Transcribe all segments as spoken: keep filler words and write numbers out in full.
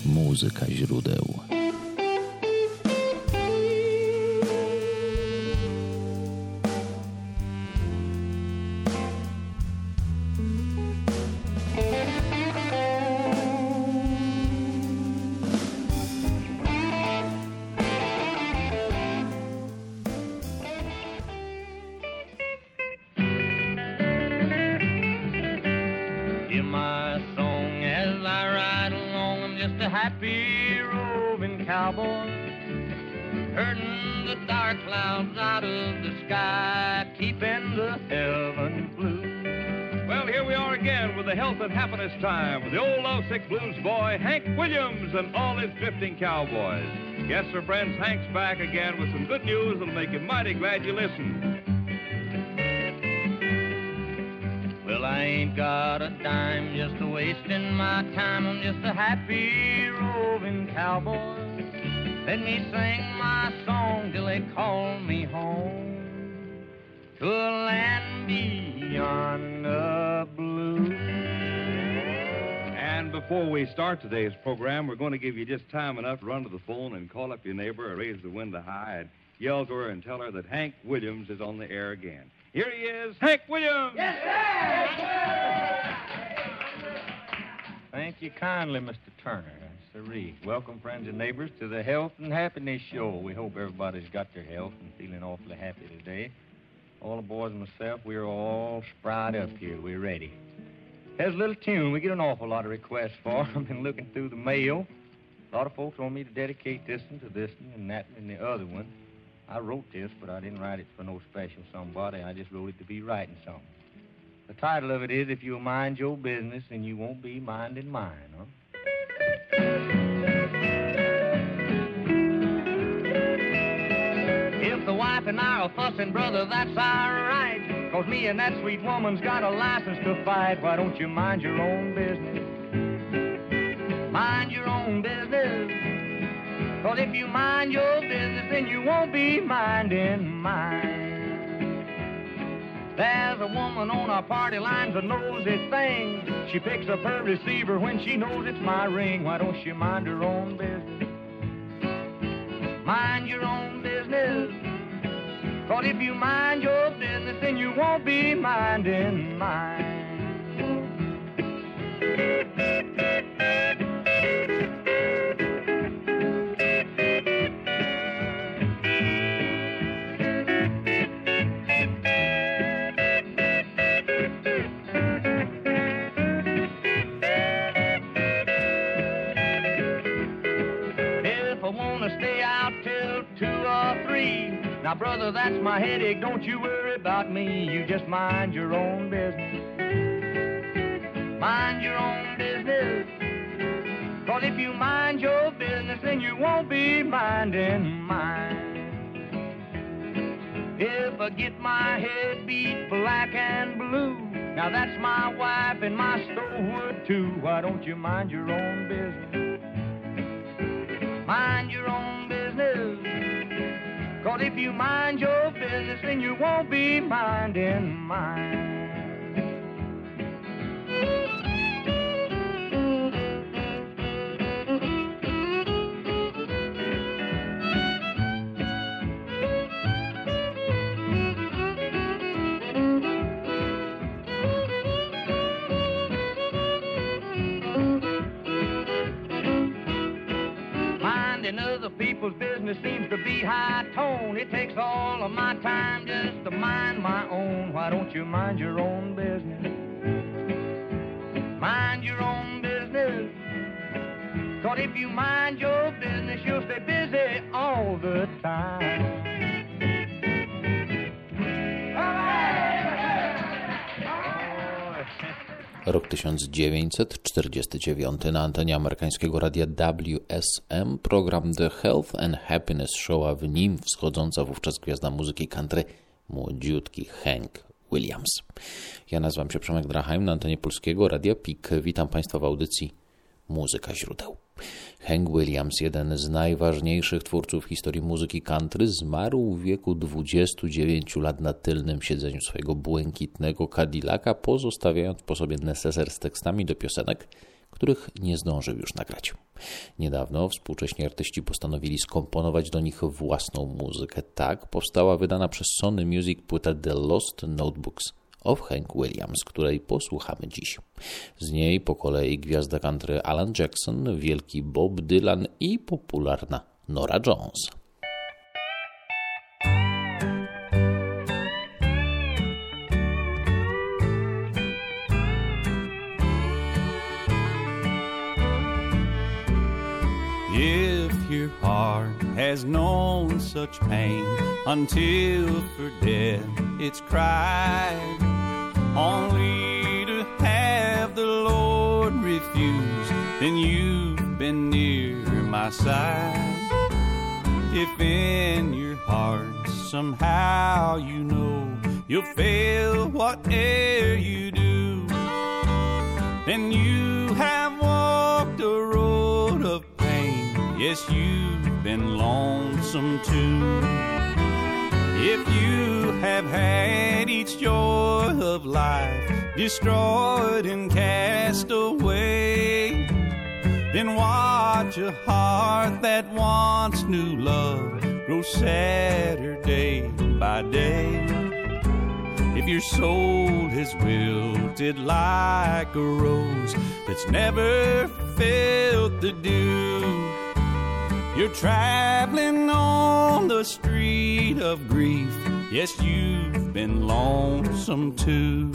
Muzyka źródeł. Happy roving cowboy, herding the dark clouds out of the sky, keeping the heavens blue. Well, here we are again with the health and happiness time with the old lovesick blues boy, Hank Williams, and all his drifting cowboys. Yes, sir, friends, Hank's back again with some good news that'll make you mighty glad you listened. Well, I ain't got a dime just a wasting my time. I'm just a happy roving cowboy. Let me sing my song till they call me home to a land beyond the blue. And before we start today's program, we're going to give you just time enough to run to the phone and call up your neighbor or raise the window high and yell to her and tell her that Hank Williams is on the air again. Here he is, Hank Williams! Yes, sir! Thank you kindly, Mister Turner. Sirree. Welcome, friends and neighbors, to the Health and Happiness Show. We hope everybody's got their health and feeling awfully happy today. All the boys and myself, we're all spried up here. We're ready. Here's a little tune we get an awful lot of requests for. I've been looking through the mail. A lot of folks want me to dedicate this one to this one and that one and the other one. I wrote this, but I didn't write it for no special somebody. I just wrote it to be writing something. The title of it is, If You'll Mind Your Business and You Won't Be Minding Mine, huh? If the wife and I are fussing, brother, that's all right. Cause me and that sweet woman's got a license to fight. Why don't you mind your own business? Mind your own business. Cause if you mind your business, then you won't be minding mine. There's a woman on our party lines that knows this thing. She picks up her receiver when she knows it's my ring. Why don't she mind her own business? Mind your own business. Cause if you mind your business, then you won't be minding mine. Now, brother, that's my headache. Don't you worry about me. You just mind your own business. Mind your own business. Cause if you mind your business, then you won't be minding mine. If I get my head beat black and blue, now that's my wife and my stovewood too. Why don't you mind your own business? Mind your own business. Cause if you mind your business, then you won't be minding mine. Minding other people's business seems to be high tone. It takes all of my time just to mind my own. Why don't you mind your own business? Mind your own business. Cause if you mind your business, you'll stay busy all the time. Rok tysiąc dziewięćset czterdziesty dziewiąty. Na antenie amerykańskiego radia W S M program The Health and Happiness Show, a w nim wschodząca wówczas gwiazda muzyki country, młodziutki Hank Williams. Ja nazywam się Przemek Drachheim, na antenie polskiego radia P I K. Witam Państwa w audycji Muzyka źródeł. Hank Williams, jeden z najważniejszych twórców historii muzyki country, zmarł w wieku dwudziestu dziewięciu lat na tylnym siedzeniu swojego błękitnego Cadillaca, pozostawiając po sobie neseser z tekstami do piosenek, których nie zdążył już nagrać. Niedawno współcześni artyści postanowili skomponować do nich własną muzykę. Tak powstała wydana przez Sony Music płyta The Lost Notebooks of Hank Williams, której posłuchamy dziś. Z niej po kolei gwiazda country Alan Jackson, wielki Bob Dylan i popularna Norah Jones. If your heart has known such pain until for death it's cried, only to have the Lord refuse, then you've been near my side. If in your heart somehow you know you'll fail whatever you do, then you have walked a road of pain. Yes, you've been lonesome too. If you have had each joy of life destroyed and cast away, then watch a heart that once knew love grow sadder day by day. If your soul has wilted like a rose that's never felt the dew, you're traveling on the street of grief. Yes, you've been lonesome too.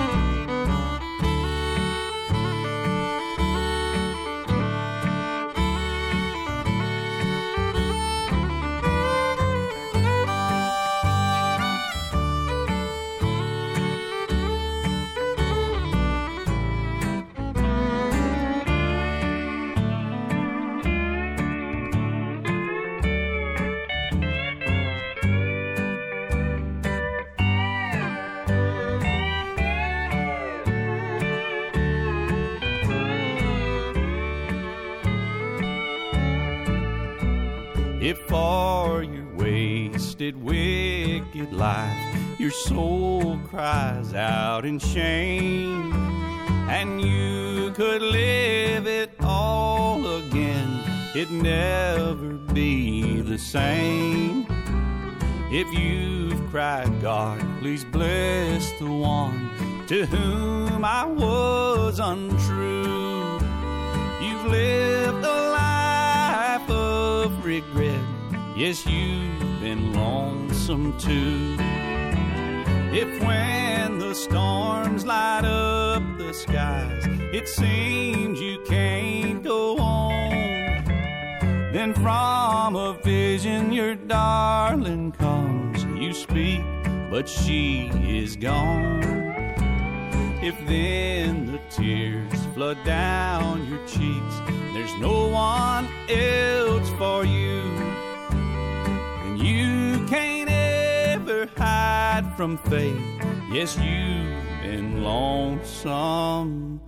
If for your wasted, wicked life your soul cries out in shame, and you could live it all again, it'd never be the same. If you've cried, God, please bless the one to whom I was untrue, you've lived a life of regret. Yes, you've been lonesome too. If when the storms light up the skies, it seems you can't go on, then from a vision your darling comes. You speak, but she is gone. If then the tears flood down your cheeks, there's no one else for you, and you can't ever hide from fate. Yes, you've been lonesome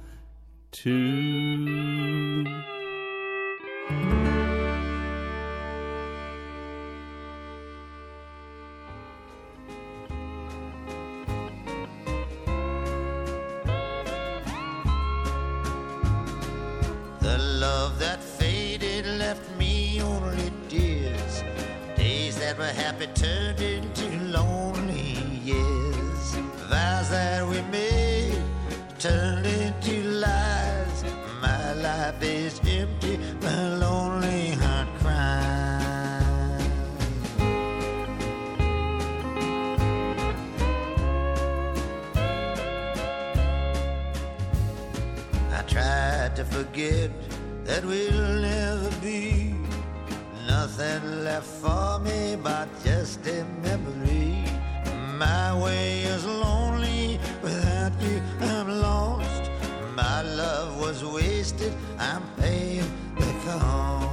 too. The love that faded left me only tears. Days that were happy turned into lonely years. Vows that we made turned into lies. My life is empty, my lonely heart cries. I tried to forget that we'll never be. Nothing left for me but just a memory. My way is lonely, without you I'm lost. My love was wasted, I'm paying the cost.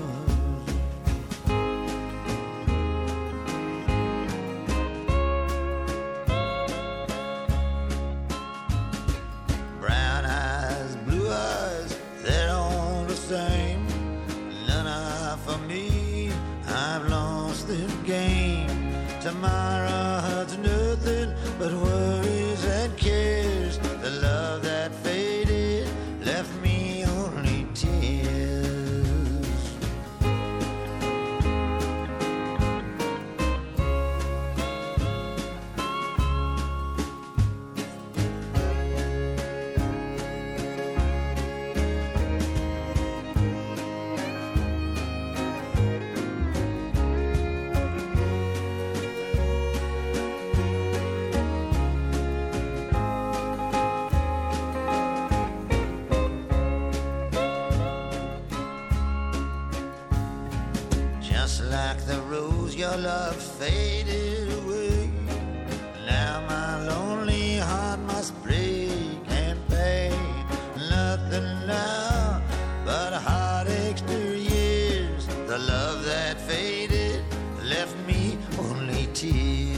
Brown eyes, blue eyes, they're all the same. None are for me, I've lost this game. Tomorrow holds nothing but worries and cares. The love that faded left me our love faded away. Now my lonely heart must break and pay. Nothing now but heartaches through years. The love that faded left me only tears.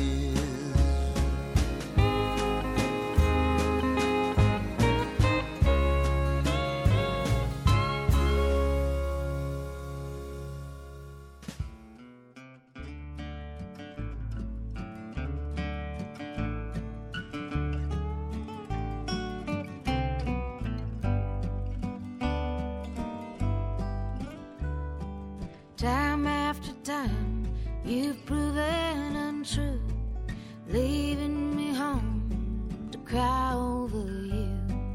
Time after time, you've proven untrue, leaving me home to cry over you.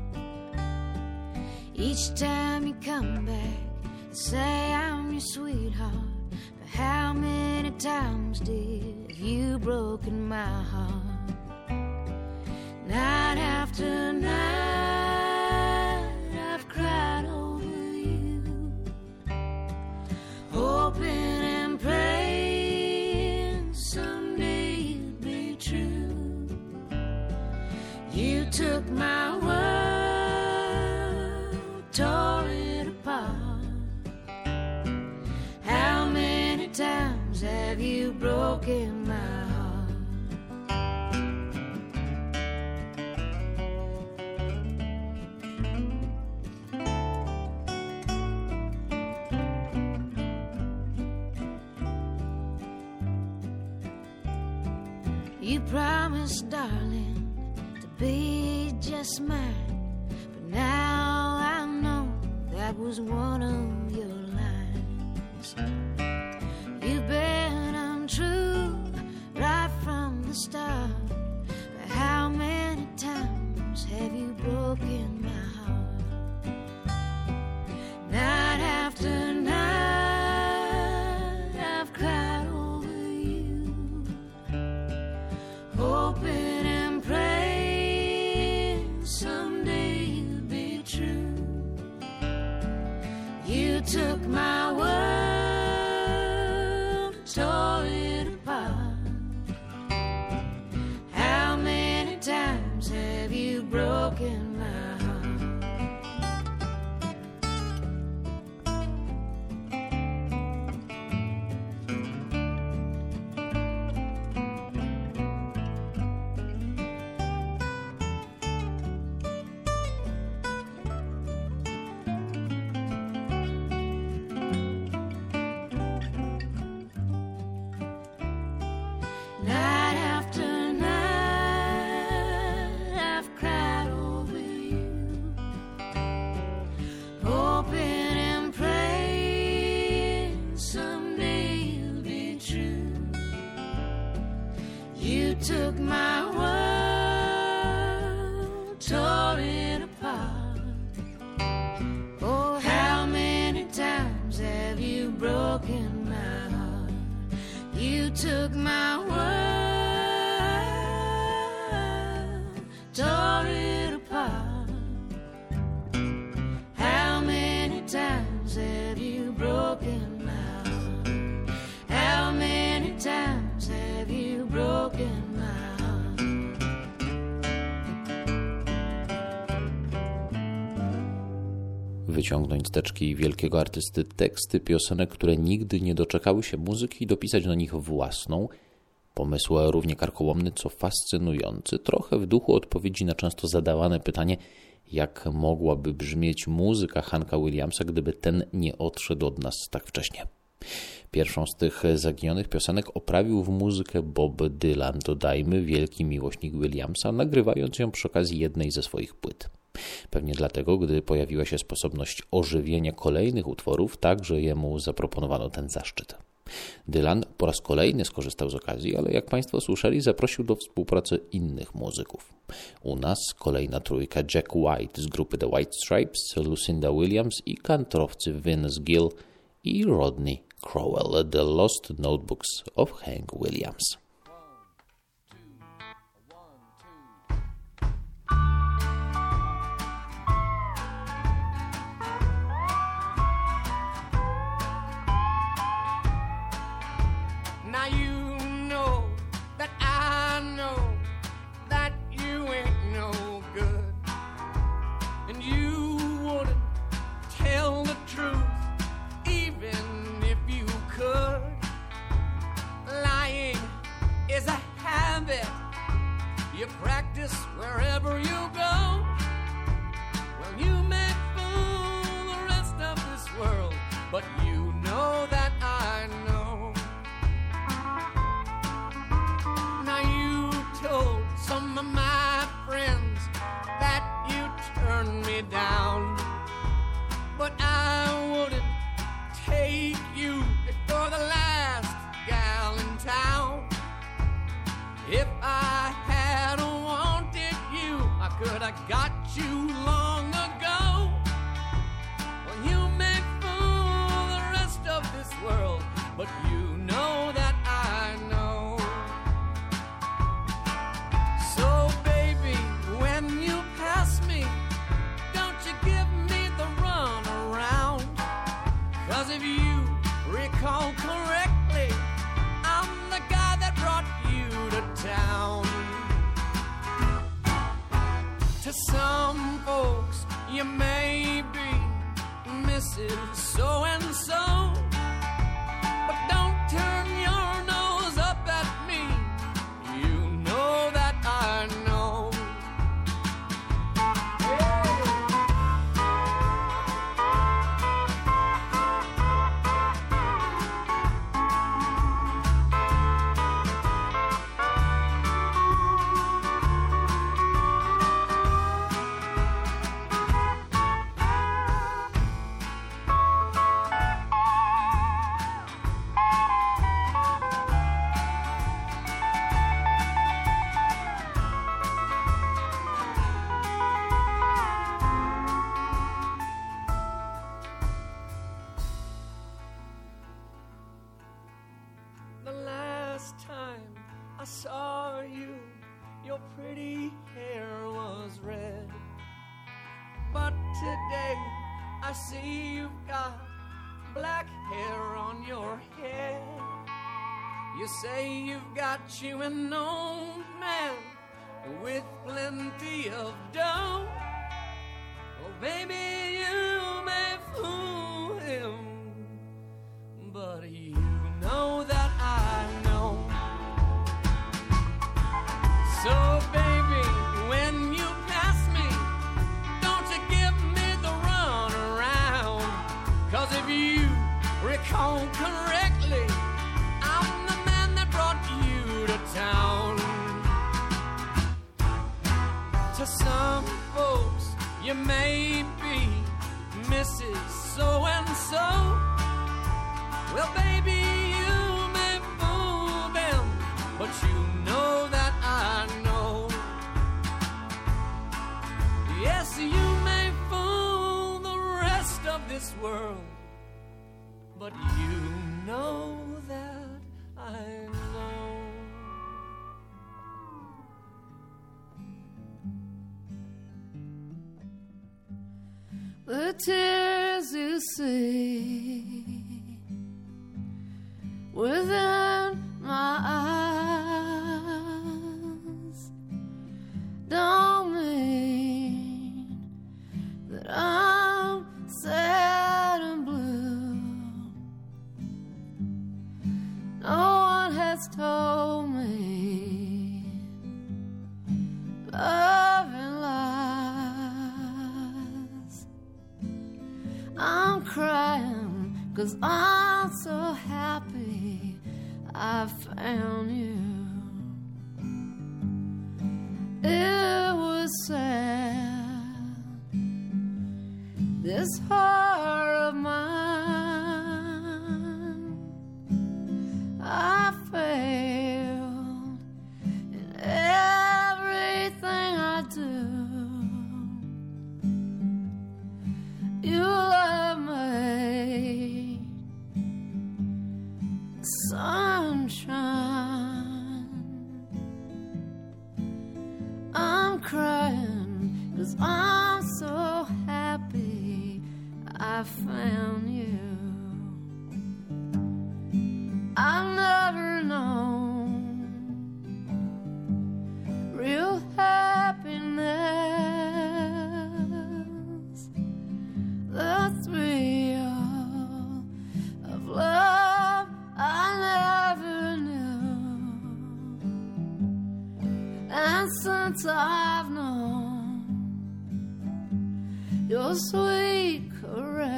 Each time you come back and say I'm your sweetheart, but how many times, dear, have you broken my heart? Night after night, I've cried over you, hoping and praying someday you'd be true. You took my world, tore it apart. How many times have you broken my heart? You promised, darling, to be just mine, but now I know that was one of your lines. You've been untrue right from the start, but how many times have you broken my heart? Night after night, I've cried over you, hoping and praying someday you'd be true. You took my world, tore it apart. How many times have you broken my heart? Night after night, I've cried over you, hoping and praying someday you'll be true. You took my world, tore it apart. Oh, how many times have you broken my heart? You took my world, tore it apart. How many times have you broken my heart? How many times have you broken my heart? Wyciągnąć z teczki wielkiego artysty teksty piosenek, które nigdy nie doczekały się muzyki i dopisać do nich własną. Pomysł równie karkołomny, co fascynujący. Trochę w duchu odpowiedzi na często zadawane pytanie, jak mogłaby brzmieć muzyka Hanka Williamsa, gdyby ten nie odszedł od nas tak wcześnie. Pierwszą z tych zaginionych piosenek oprawił w muzykę Bob Dylan, dodajmy, wielki miłośnik Williamsa, nagrywając ją przy okazji jednej ze swoich płyt. Pewnie dlatego, gdy pojawiła się sposobność ożywienia kolejnych utworów, także jemu zaproponowano ten zaszczyt. Dylan po raz kolejny skorzystał z okazji, ale jak Państwo słyszeli, zaprosił do współpracy innych muzyków. U nas kolejna trójka: Jack White z grupy The White Stripes, Lucinda Williams i kantorowcy Vince Gill i Rodney Crowell, The Lost Notebooks of Hank Williams. Now you wherever you go. Well, you may fool the rest of this world, but you know that I know. Now you told some of my friends that you turned me down, but I wouldn't take you for the last gal in town. If I had wanted you, I could have got you long ago. Well, you may fool the rest of this world, but you know that I know. So baby, when you pass me, don't you give me the run around. 'Cause if you recall correctly, I'm the guy that brought you to town. To some folks, you may be Missus So-and-so, but don't turn your nose up at me. You know that I know. The last time I saw you, your pretty hair was red. But today I see you've got black hair on your head. You say you've got you an old man with plenty of dough. Well, baby, you may fool him, but you know that I know. So baby, when you pass me, don't you give me the run around. 'Cause if you recall correctly, I'm the man that brought you to town. To some folks, you may be Missus So-and-so. Well, baby, you may fool them, but you know that I know. Yes, you may fool the rest of this world, but you know that I know. The tears you see within my eyes don't mean that I'm sad and blue. No one has told me love and lies. I'm crying 'cause I'm so happy I found you. It was sad, this heart of mine. I failed in everything I do. You love me, sunshine. I'm crying 'cause I'm so happy I found you. I've never known real happiness, the thrill of love I never knew. And since I've your sweet caress.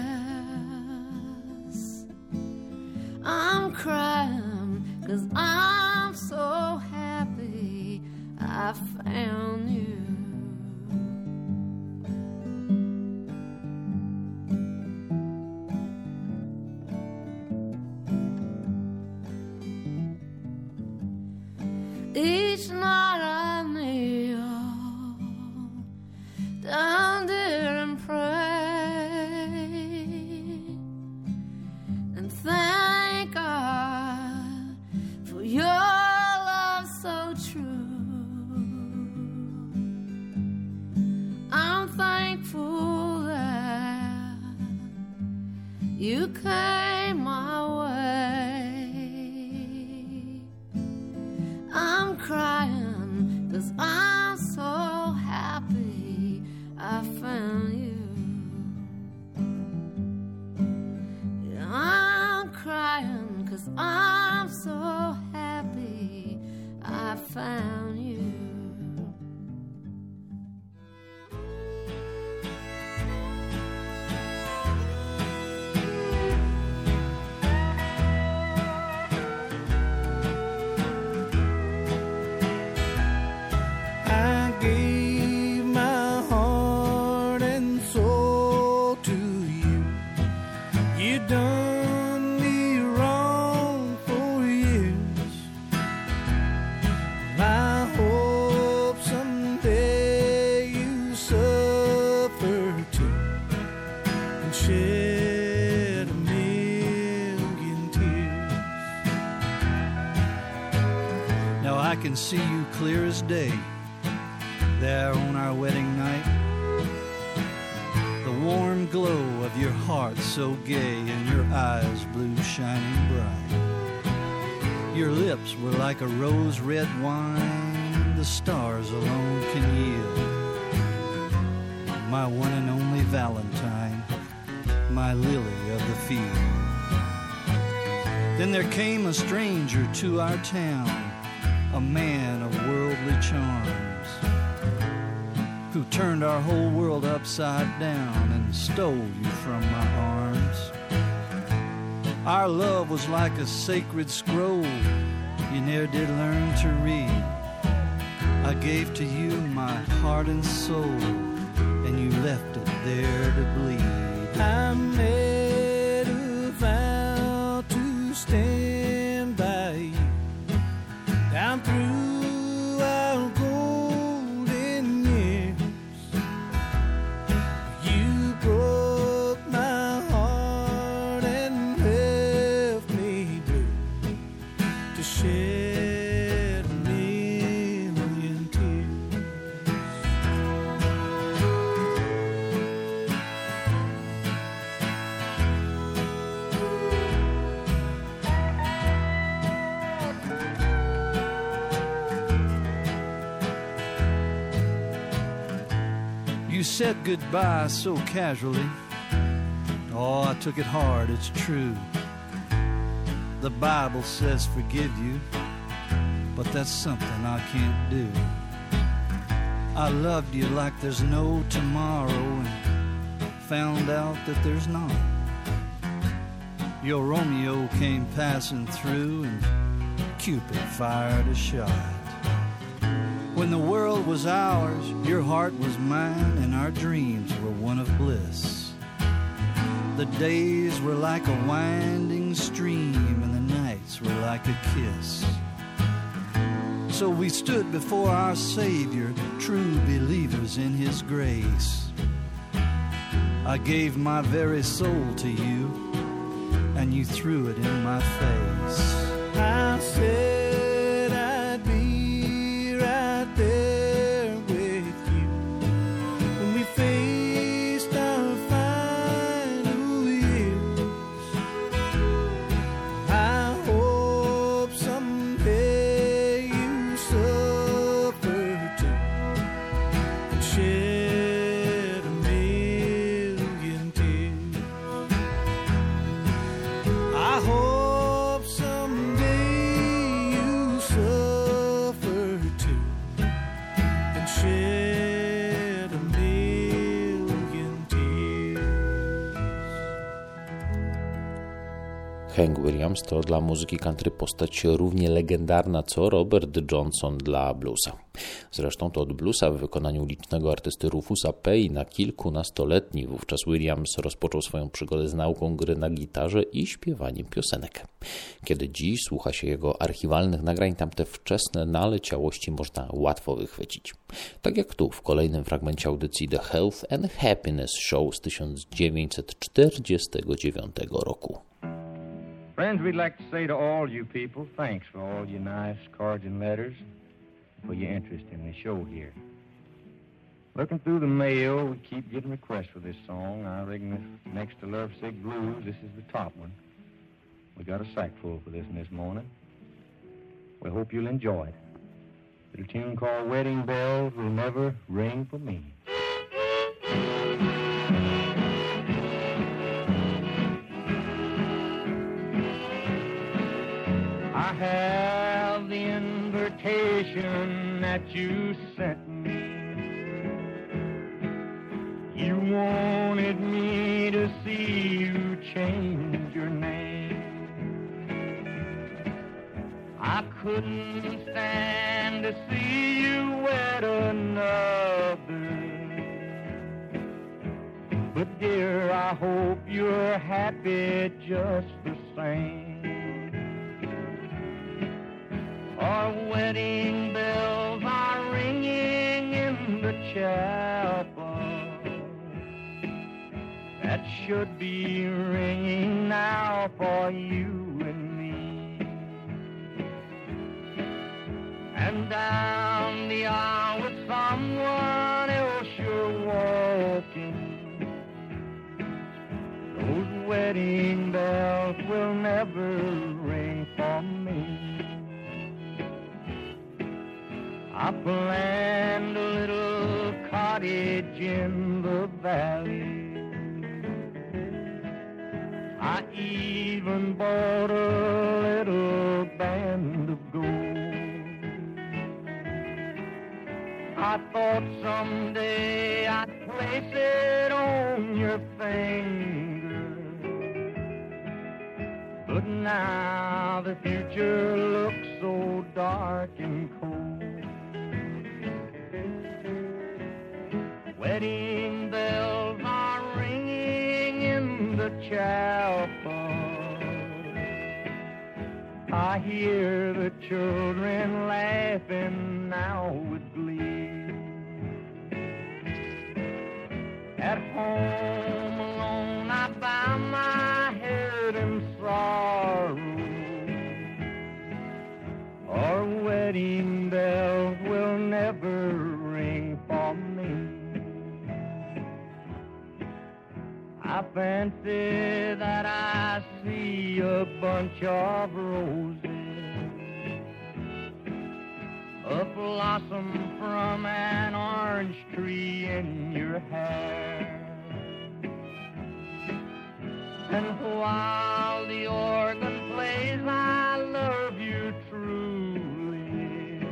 I'm crying 'cause I'm so happy I found you. Each night I kneel down there and pray and thank God for your love so true. I'm thankful that you came my way. I'm crying 'cause I'm so happy I found you. Yeah, I'm crying 'cause I'm so happy I found you. I can see you clear as day there on our wedding night. The warm glow of your heart so gay and your eyes blue shining bright. Your lips were like a rose-red wine the stars alone can yield. My one and only Valentine, my lily of the field. Then there came a stranger to our town, a man of worldly charms, who turned our whole world upside down and stole you from my arms. Our love was like a sacred scroll you ne'er did learn to read. I gave to you my heart and soul, and you left it there to bleed. I made a vow to stand by you down through our golden years. You broke my heart and left me blue to shed a million tears. You said goodbye so casually. Oh, I took it hard, it's true. The Bible says forgive you, but that's something I can't do. I loved you like there's no tomorrow and found out that there's not. Your Romeo came passing through and Cupid fired a shot. When the world was ours, your heart was mine, and our dreams were one of bliss. The days were like a winding stream, and the nights were like a kiss. So we stood before our Savior, true believers in His grace. I gave my very soul to you, and you threw it in my face. I said I'd be right there with you when we faced our final years. I hope someday you suffer too and shed a million tears. I hope someday you Hank Williams to dla muzyki country postać równie legendarna co Robert Johnson dla bluesa. Zresztą to od bluesa w wykonaniu licznego artysty Rufusa Payna, kilkunastoletni wówczas Williams, rozpoczął swoją przygodę z nauką gry na gitarze i śpiewaniem piosenek. Kiedy dziś słucha się jego archiwalnych nagrań, tamte wczesne naleciałości można łatwo wychwycić. Tak jak tu w kolejnym fragmencie audycji The Health and Happiness Show z tysiąc dziewięćset czterdziestego dziewiątego roku. Friends, we'd like to say to all you people, thanks for all your nice cards and letters, for your interest in the show here. Looking through the mail, we keep getting requests for this song. I reckon this next to Lovesick Blues, this is the top one. We got a sack full for this this morning. We hope you'll enjoy it. A little tune called Wedding Bells Will Never Ring for Me. I have the invitation that you sent me. You wanted me to see you change your name. I couldn't stand to see you wed another. But dear, I hope you're happy just the same. Our wedding bells are ringing in the chapel. That should be ringing now for you and me. And down the aisle with someone else you're walking. Those wedding bells will never ring for me. I planned a little cottage in the valley. I even bought a little band of gold. I thought someday I'd place it on your finger. But now the future looks so dark and cold. Wedding bells are ringing in the chapel. I hear the children laughing now with glee. At home alone I bow my head in sorrow. Our wedding bells will never ring for me. I fancy that I see a bunch of roses, a blossom from an orange tree in your hair. And while the organ plays, I love you truly.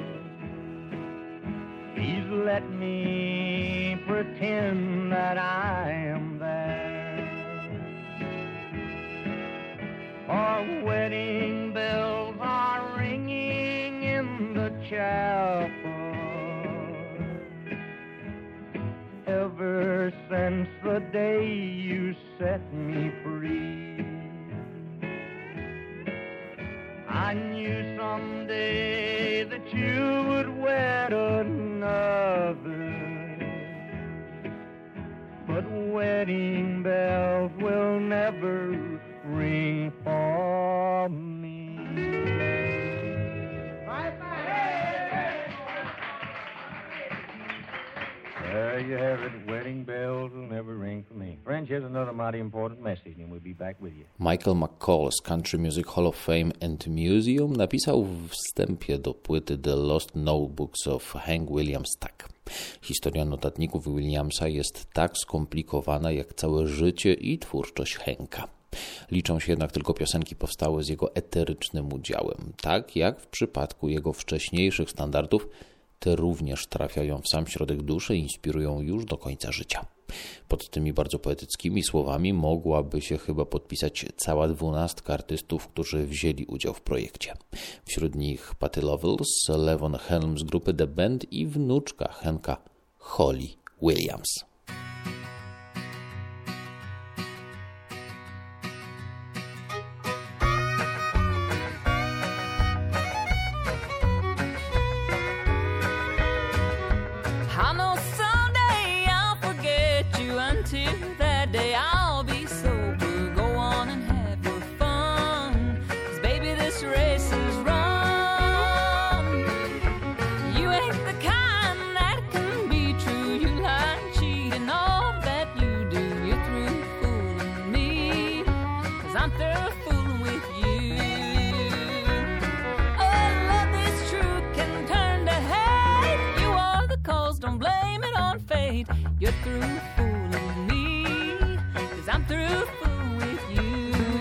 Please let me pretend that I am there. Our wedding bells are ringing in the chapel. Ever since the day you set me free, I knew someday that you would wed another. But wedding bells will never ring for me. There you have it. Wedding bells will never ring for me. Friends, here's another mighty important message, and we'll be back with you. Michael McCall z Country Music Hall of Fame and Museum napisał w wstępie do płyty The Lost Notebooks of Hank Williams tak. Historia notatników Williamsa jest tak skomplikowana jak całe życie i twórczość Hanka. Liczą się jednak tylko piosenki powstałe z jego eterycznym udziałem. Tak jak w przypadku jego wcześniejszych standardów, te również trafiają w sam środek duszy i inspirują już do końca życia. Pod tymi bardzo poetyckimi słowami mogłaby się chyba podpisać cała dwunastka artystów, którzy wzięli udział w projekcie. Wśród nich Patti Loveless, Levon Helm z grupy The Band i wnuczka Hanka, Holly Williams. I know someday I'll forget you. Until that day I'll be sober. Go on and have your fun, 'cause baby this race is run. You ain't the kind that can be true. You lie and cheat and all that you do. You're through fooling me, 'cause I'm through fooling with you. Oh, love this true can turn to hate. You are the cause, don't blame it on fate. You're through fooling me, 'cause I'm through fooling with you.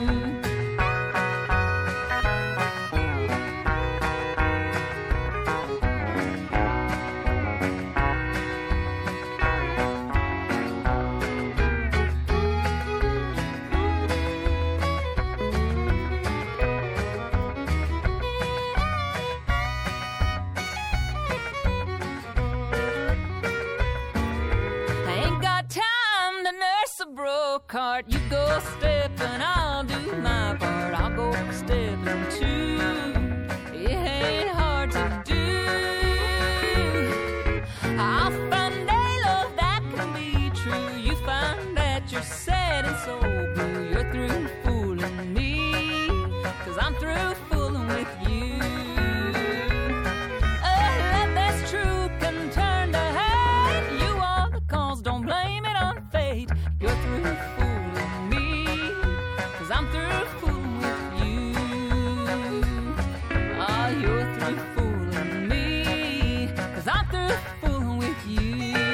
I ain't got time to nurse a broke heart. You go step and I'll do my part. I'll go stepping too. It ain't hard to do. I'll find a love that can be true. You find that you're sad and so blue. You're through fooling me, 'cause I'm through fooling with you. Oh, love that's true can turn to hate. You are the cause, don't blame it on fate. You're through fooling me, 'cause I'm through fooling with you. Oh, you're through fooling me, 'cause I'm through fooling with you.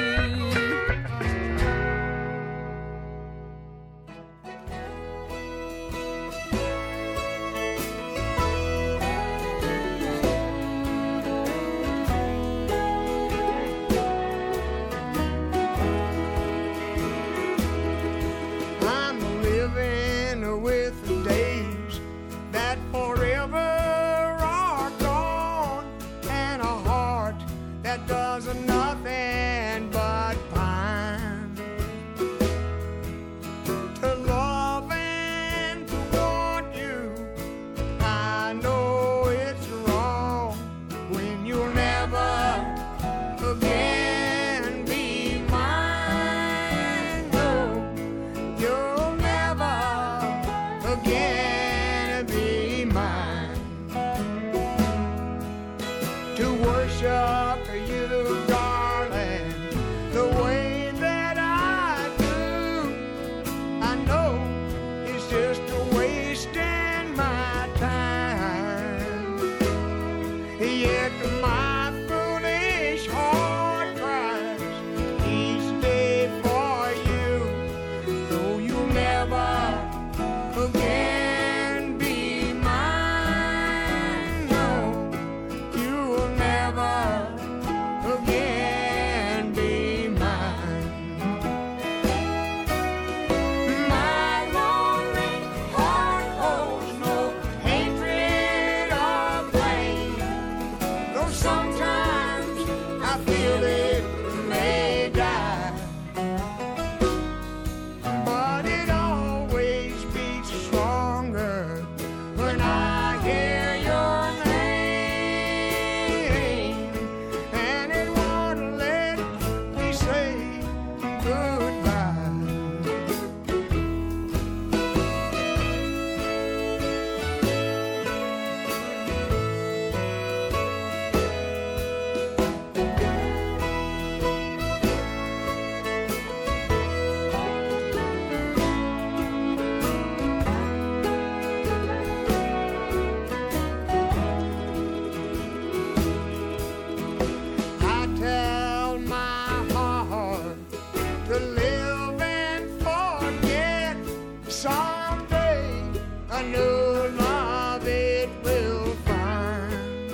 I'm living with the days that forever are gone, and a heart that does nothing but pine. To love and to want you, I know it's wrong when you'll never again be mine. No, you'll never again be mine. To worship you, darling, the way that I do, I know it's just a wasting my time. Yet my foolish heart cries each day for you, though you'll never again be mine. No, you'll never again be mine. My lonely heart holds no hatred or blame, though sometimes I feel it may die. But it always beats stronger when I hear your name, and it won't let me say goodbye. I tell my heart to live and forget. Someday a new love it will find.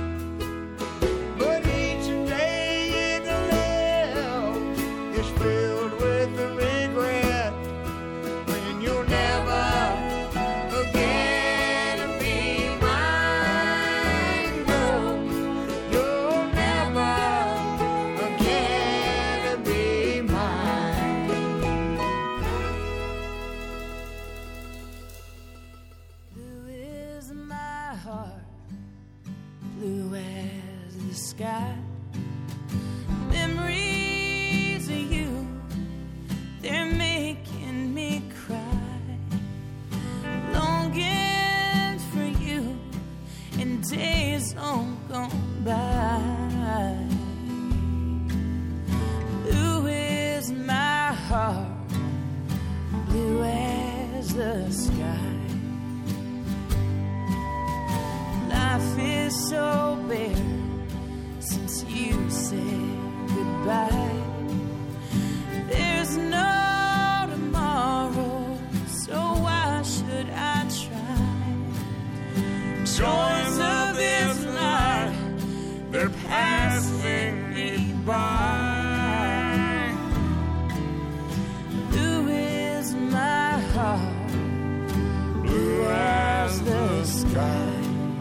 But each day it lives is filled the sky. Life is so bare since you said goodbye. There's no tomorrow, so why should I try? Joys of this life, they're passing me by. Blue is my heart, blue as the sky.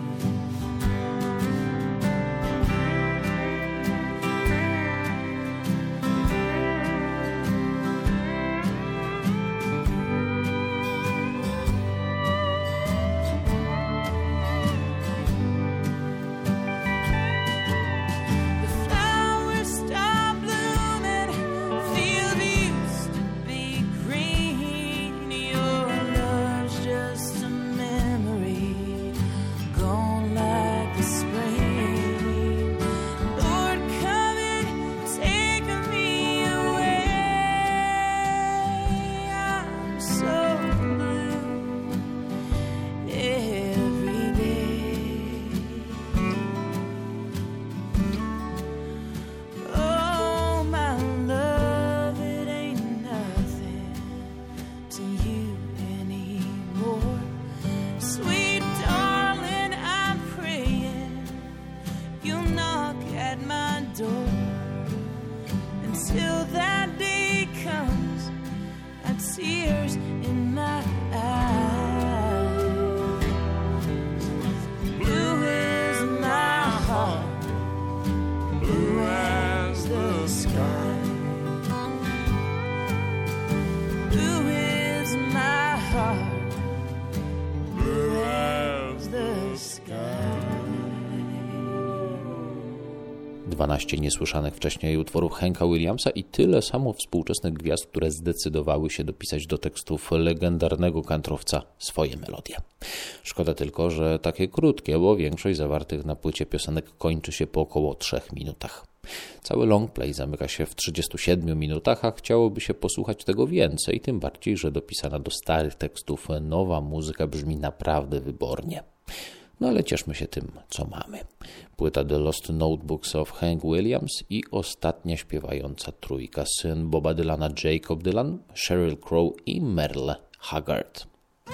dwanaście niesłyszanych wcześniej utworów Hanka Williamsa i tyle samo współczesnych gwiazd, które zdecydowały się dopisać do tekstów legendarnego kantrowca swoje melodie. Szkoda tylko, że takie krótkie, bo większość zawartych na płycie piosenek kończy się po około trzech minutach. Cały longplay zamyka się w trzydziestu siedmiu minutach, a chciałoby się posłuchać tego więcej, tym bardziej, że dopisana do starych tekstów nowa muzyka brzmi naprawdę wybornie. No ale cieszmy się tym, co mamy. Płyta The Lost Notebooks of Hank Williams i ostatnia śpiewająca trójka, syn Boba Dylana Jacob Dylan, Sheryl Crow i Merle Haggard.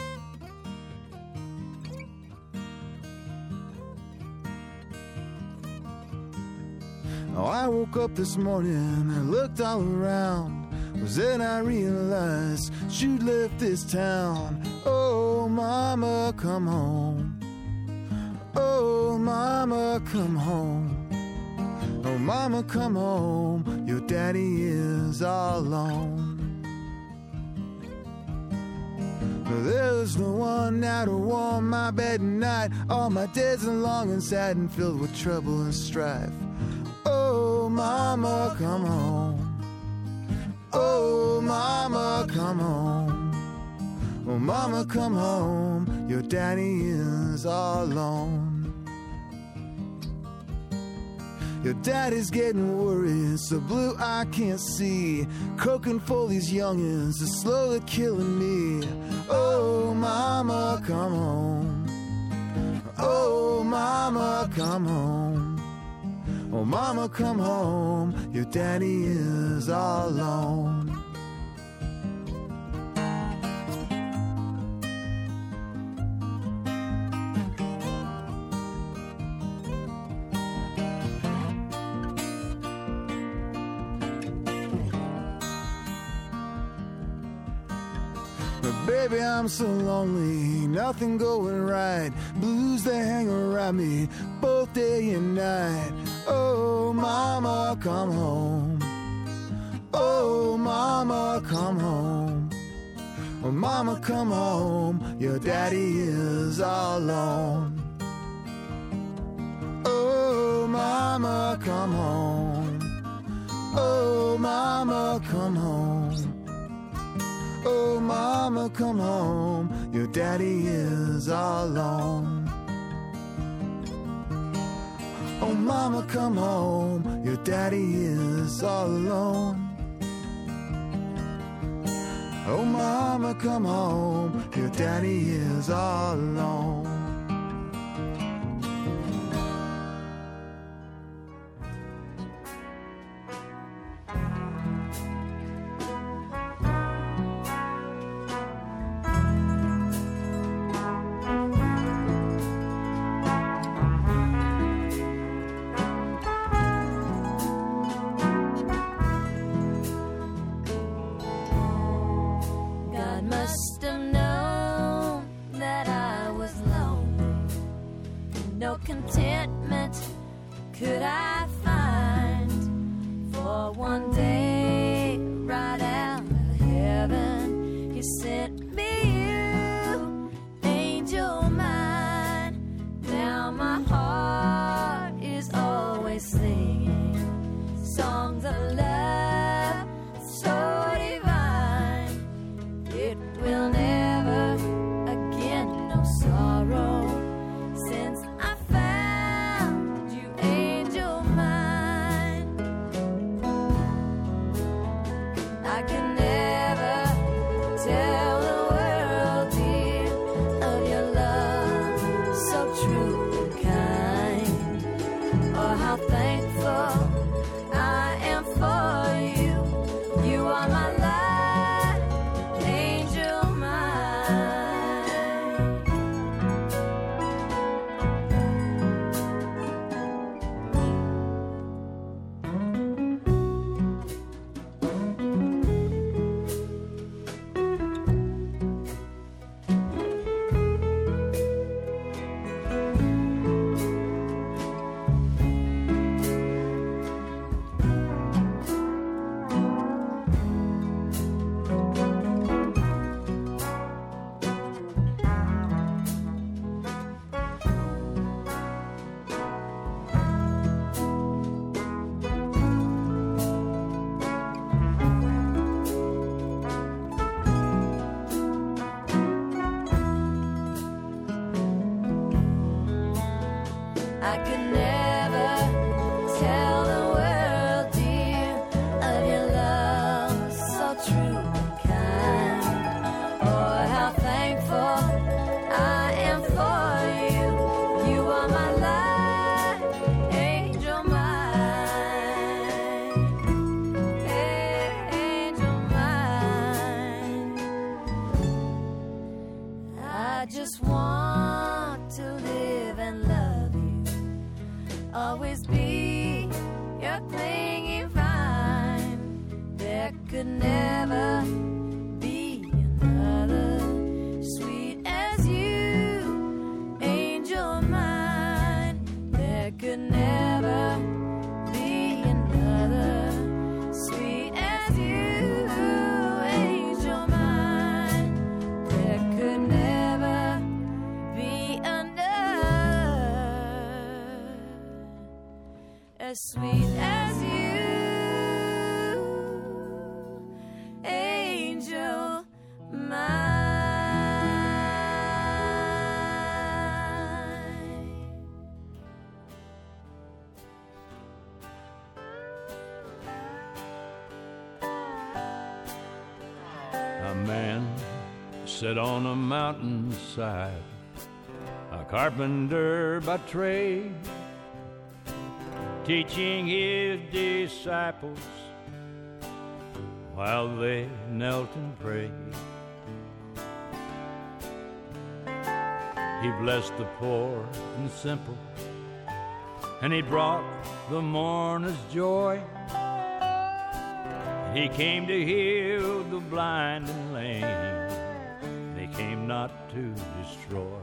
Oh, I woke up this morning and looked all around. Was then I realized you'd left this town. Oh, mama, come home. Oh, mama, come home. Oh, mama, come home. Your daddy is all alone. There's no one now to warm my bed at night. All my days are long and sad and filled with trouble and strife. Oh, mama, come home. Oh, mama, come home. Oh, mama, come home. Your daddy is all alone. Your daddy's getting worried, so blue I can't see. Croaking for these youngins is slowly killing me. Oh, mama, come home. Oh, mama, come home. Oh, mama, come home. Your daddy is all alone. Baby, I'm so lonely, nothing going right. Blues that hang around me both day and night. Oh, mama, come home. Oh, mama, come home. Oh, mama, come home. Your daddy is all alone. Oh, mama, come home. Oh, mama, come home. Oh, mama, come home. Your daddy is all alone. Oh, mama, come home. Your daddy is all alone. Oh, mama. Mama, come home, your daddy is all alone. Contentment could I find for one day right out of heaven he sent me you, angel mine. Now my heart is always singing songs of love so divine. It will never again know sorrow since I found you, angel mine. I can never tell the world, dear, of your love so true and kind, or how thankful I am for you. You are my life, angel I could never tell the world, dear, of your love so true and kind, or how thankful I am for you. You are my life, angel mine, angel mine. I just want to live and love you, always be your clinging vine. There could never be another sweet as you, angel mine. There could never be another sweet as you, angel mine. There could never be another as sweet as you, angel mine. A man sat on a mountainside, a carpenter by trade, teaching his disciples while they knelt and prayed. He blessed the poor and simple, and he brought the mourner's joy. He came to heal the blind and lame, they came not to destroy.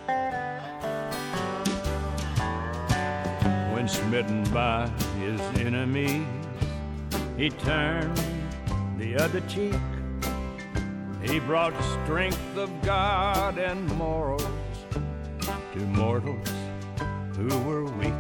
When smitten by his enemies, he turned the other cheek. He brought the strength of God and morals to mortals who were weak.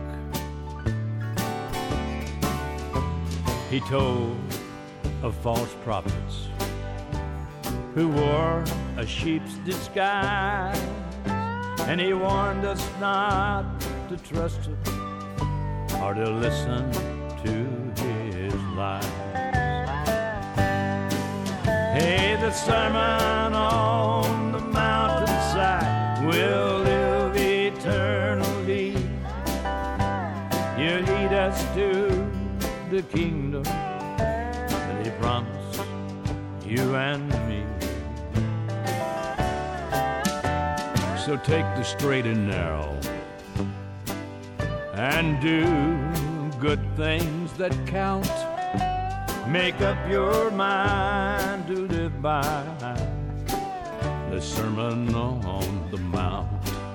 He told of false prophets who wore a sheep's disguise, and he warned us not to trust him or to listen to his lies. Hey, the the Sermon on the Mountainside will live eternally. You lead us to the kingdom that he promised you and me. So take the straight and narrow and do good things that count. Make up your mind to live by the Sermon on the Mount.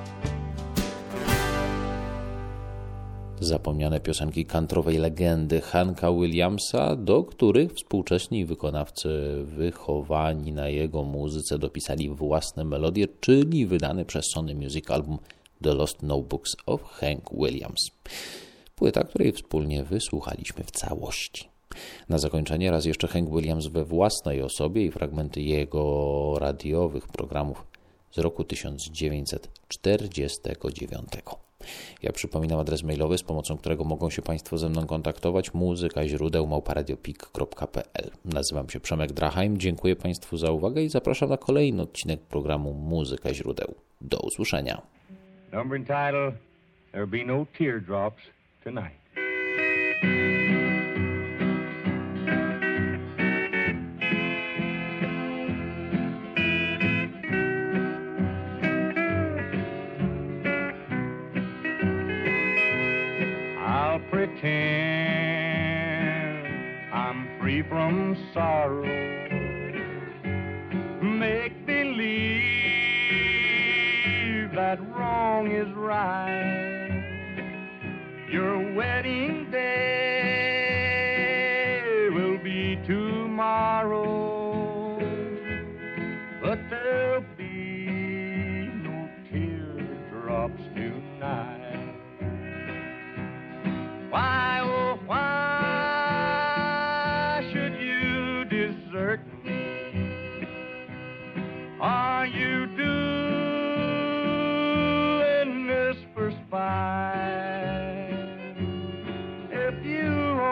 Zapomniane piosenki countrywej legendy Hanka Williamsa, do których współcześni wykonawcy wychowani na jego muzyce dopisali własne melodie, czyli wydany przez Sony Music album The Lost Notebooks of Hank Williams. Płyta, której wspólnie wysłuchaliśmy w całości. Na zakończenie raz jeszcze Hank Williams we własnej osobie i fragmenty jego radiowych programów z roku tysiąc dziewięćset czterdziestego dziewiątego. Ja przypominam adres mailowy, z pomocą którego mogą się Państwo ze mną kontaktować: muzyka źródeł małpa radiopik kropka p l. Nazywam się Przemek Drachheim, dziękuję Państwu za uwagę i zapraszam na kolejny odcinek programu Muzyka źródeł. Do usłyszenia. Number and title, There'll Be No Teardrops Tonight. Pretend I'm free from sorrow. Make believe that wrong is right. Your wedding day will be tomorrow, but there'll be no teardrops tonight. Why, oh, why should you desert me? Are you doing this for spite? If you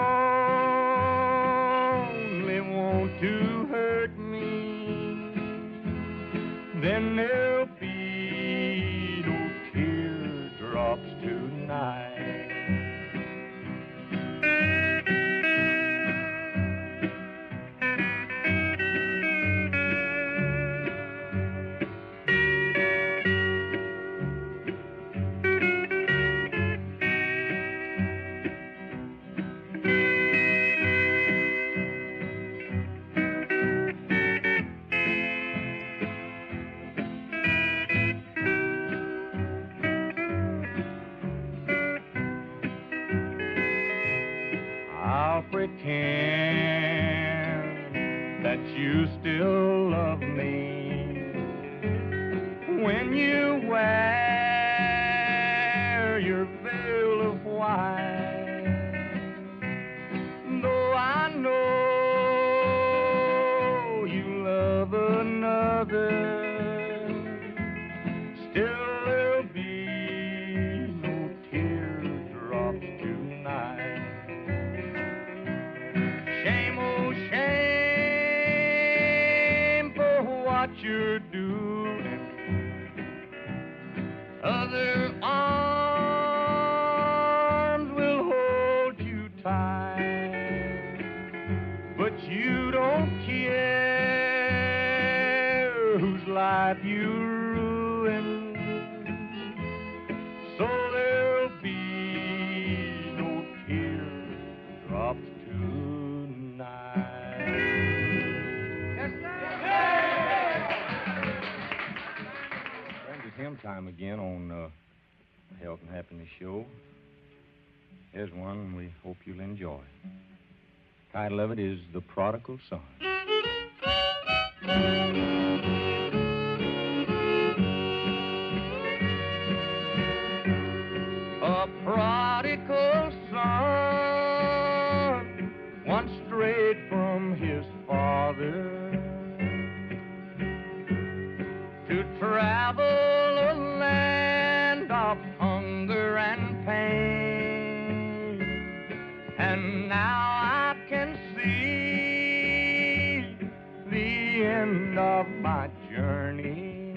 only want to hurt me, then there'll be no teardrops tonight. Pretend that you still love me when you wear your veil of white. Though I know you love another, still there'll be no teardrops tonight. Shame, oh shame for what you're doing. Other arms will hold you tight, but you don't care whose life you ruin. So there'll be no teardrops tonight. Yes, sir. Friends, it's hymn time again on uh, the Health and Happiness Show. Here's one we hope you'll enjoy. The title of it is The Prodigal Son. A prodigal son once strayed from his father to travel a land of hunger and pain. And now I can see the end of my journey.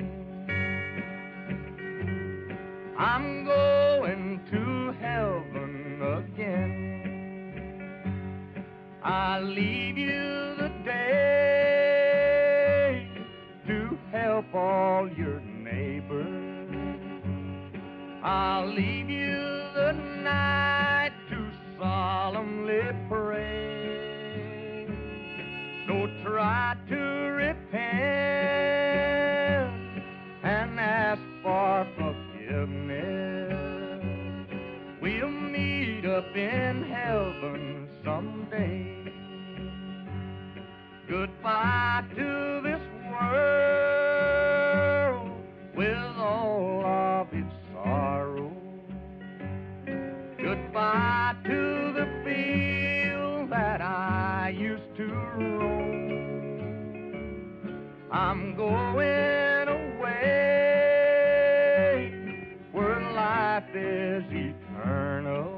I'm going to heaven again. I leave you the day to help all your neighbors. I'll leave you the night to solemnly pray. So try to repent and ask for forgiveness. We'll meet up in heaven someday. Goodbye to this world with all of its sorrow. Goodbye to the field that I used to roam. I'm going away where life is eternal.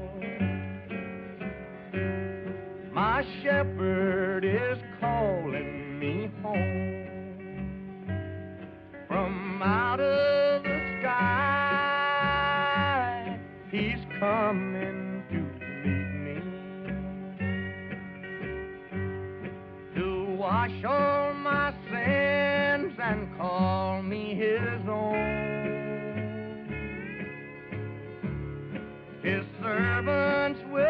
My shepherd is calling me home. From out of the sky, he's coming to meet me, to wash all my sins and call me his own. His servants will